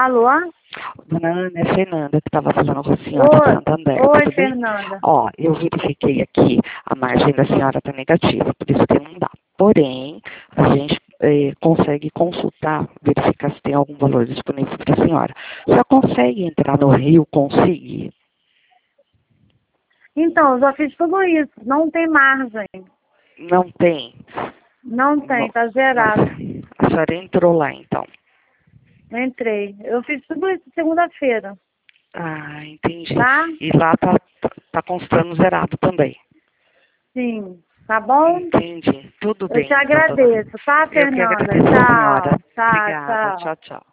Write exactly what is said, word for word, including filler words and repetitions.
Alô? Dona Ana, é Fernanda que estava falando com a senhora de Oi, Santander. oi, Tudo bem? Fernanda. Ó, eu verifiquei aqui, a margem da senhora está negativa, por isso que não dá. Porém, a gente eh, consegue consultar, verificar se tem algum valor disponível para a senhora. Já consegue entrar no Rio Consigue? Então, eu já fiz tudo isso. Não tem margem. Não tem. Não tem, Bom, tá mas zerado. a senhora entrou lá, então. Entrei. Eu fiz tudo isso segunda-feira, Ah, entendi. tá? E lá tá, tá, tá constando zerado também. Sim. Tá bom? Entendi. Tudo Eu te bem, então, dona. agradeço, tá, Eu que Fernanda? agradeço a senhora. Tchau. Tá, Obrigada. tchau. Tchau, tchau.